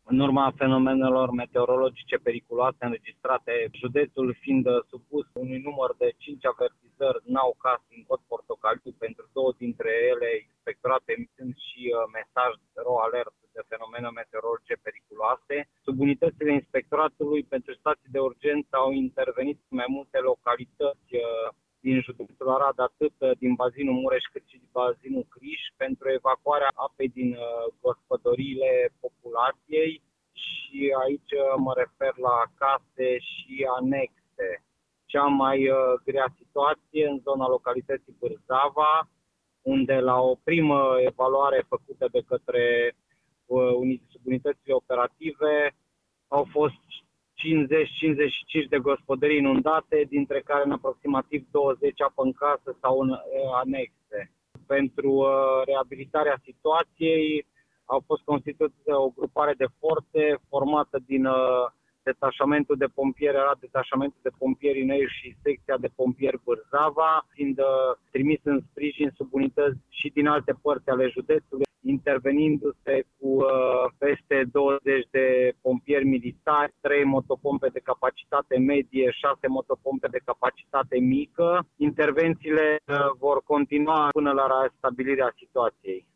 În urma fenomenelor meteorologice periculoase înregistrate, județul fiind supus unui număr de 5 avertizări n-au caz din cod portocaliu, pentru două dintre ele inspectoratul emițând și mesaj ro alert de fenomene meteorologice periculoase. Subunitățile inspectoratului pentru stații de urgență au intervenit în mai multe localități din județul Arad, atât din bazinul Mureș cât și din bazinul Criș, pentru evacuarea apei din gospodăriile populației, și aici mă refer la case și anexe. Cea mai grea situație în zona localității Bârzava, unde la o primă evaluare făcută de către subunitățile operative au fost 50-55 de gospodării inundate, dintre care în aproximativ 20 apă în casă sau în anexe. Pentru reabilitarea situației au fost constituite o grupare de forțe formată din detașamentul de pompieri Arad, detașamentul de pompieri Ineiu și secția de pompieri Bârzava, fiind trimis în sprijin subunități și din alte părți ale județului, intervenindu-se cu peste 20 de pompieri militari, 3 motopompe de capacitate medie, 6 motopompe de capacitate mică. Intervențiile vor continua până la restabilirea situației.